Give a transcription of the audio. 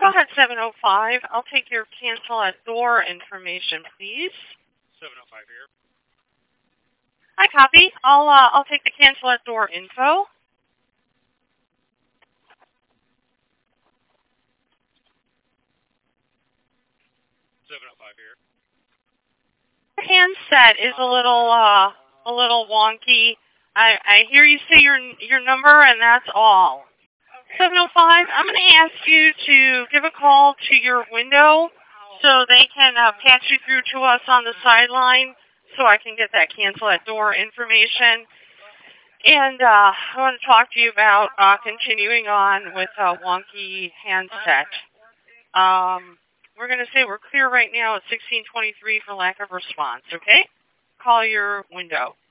Go ahead, 705. I'll take your cancel at door information, please. 705 here. I copy. I'll take the cancel at door info. 705 here. Your handset is a little wonky. I hear you say your number, and that's all. 705, I'm going to ask you to give a call to your window so they can patch you through to us on the sideline so I can get that cancel at door information. And I want to talk to you about continuing on with a wonky handset. We're going to say we're clear right now at 1623 for lack of response, okay? Call your window.